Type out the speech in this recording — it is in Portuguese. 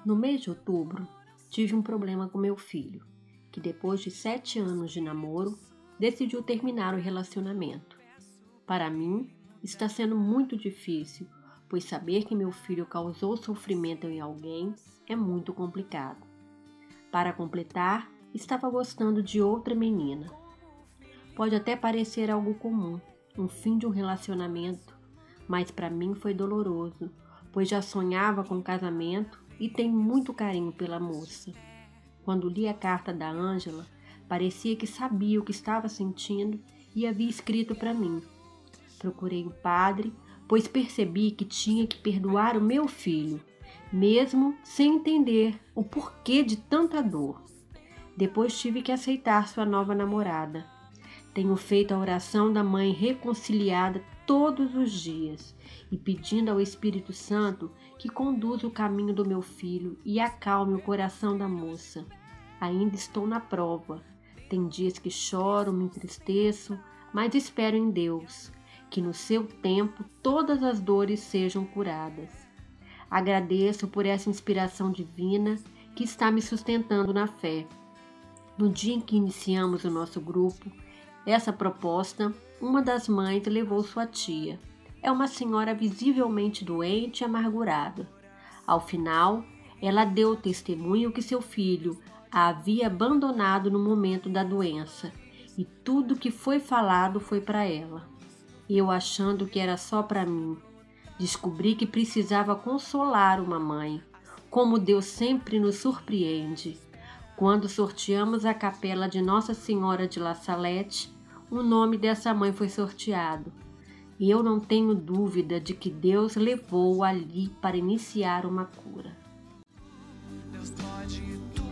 No mês de outubro, tive um problema com meu filho, que depois de 7 anos de namoro, decidiu terminar o relacionamento. Para mim, está sendo muito difícil, pois saber que meu filho causou sofrimento em alguém é muito complicado. Para completar, estava gostando de outra menina. Pode até parecer algo comum, um fim de um relacionamento, mas para mim foi doloroso, pois já sonhava com casamento e tenho muito carinho pela moça. Quando li a carta da Ângela, parecia que sabia o que estava sentindo e havia escrito para mim. Procurei o padre, pois percebi que tinha que perdoar o meu filho, mesmo sem entender o porquê de tanta dor. Depois tive que aceitar sua nova namorada. Tenho feito a oração da mãe reconciliada todos os dias e pedindo ao Espírito Santo que conduza o caminho do meu filho e acalme o coração da moça. Ainda estou na prova. Tem dias que choro, me entristeço, mas espero em Deus, que no seu tempo todas as dores sejam curadas. Agradeço por essa inspiração divina que está me sustentando na fé. No dia em que iniciamos o nosso grupo, essa proposta, uma das mães levou sua tia. É uma senhora visivelmente doente e amargurada. Ao final, ela deu testemunho que seu filho a havia abandonado no momento da doença, e tudo que foi falado foi para ela. Eu achando que era só para mim. Descobri que precisava consolar uma mãe, como Deus sempre nos surpreende. Quando sorteamos a capela de Nossa Senhora de La Salette, o nome dessa mãe foi sorteado. E eu não tenho dúvida de que Deus levou ali para iniciar uma cura. Deus pode tudo.